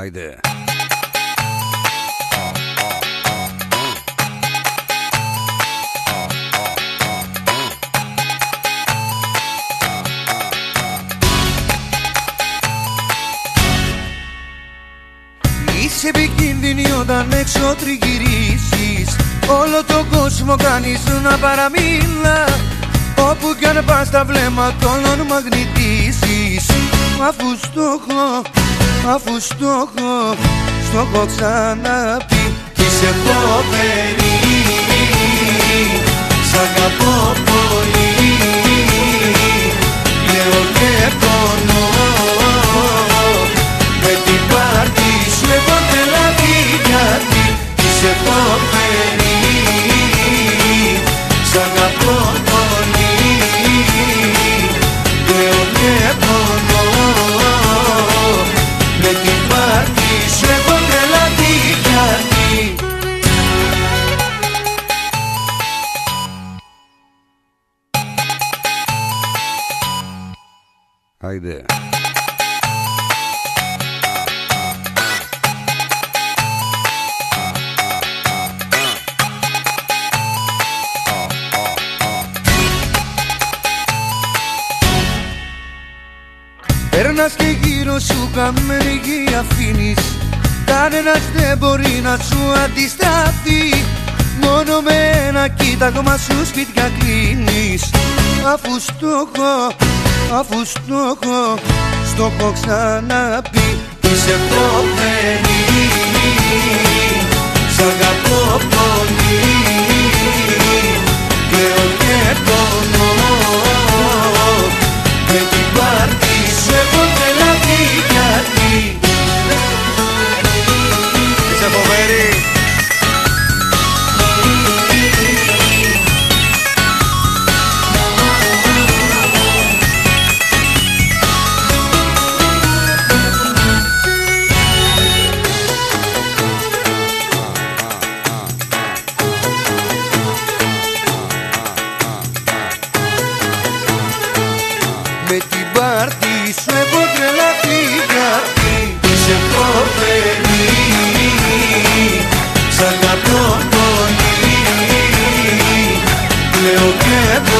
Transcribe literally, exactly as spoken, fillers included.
Άιντε. Είσαι επικίνδυνη όταν έξω τριγυρίσεις. Όλο τον κόσμο κάνεις να παραμίλα. Όπου κι αν πας τα βλέμματα όλων μαγνητήσεις. Αφού στο έχω, αφού στο έχω, στο έχω ξαναπεί. Είσαι φοβερή, σ' αγαπώ πολύ. Λέω και πονώ, με την πάρτι σου έχω τρελαθεί. Γιατί είσαι φοβερή, σ' αγαπώ πολύ. Λέω και πονώ, με την πάρτι σου έχω τρελαθεί. Γιατί Άιντε. Περνάς και γύρω σου καμένη γη αφήνεις. Κανένας δεν μπορεί να σου αντισταθεί. Μόνο με ένα κοίταγμα σου σπίτια κλείνεις. Αφού στο έχω, αφού στο έχω, στο έχω ξαναπεί. Είσαι φοβερή, σ' αγαπώ πολύ. Κλαίω και πονώ, με την πάρτι σου έχω τρελαθεί. Γιατί Είσαι φοβερή. με την πάρτι σου έχω τρελαθεί. Γιατί είσαι φοβερή, σ' αγαπώ πολύ. Λέω και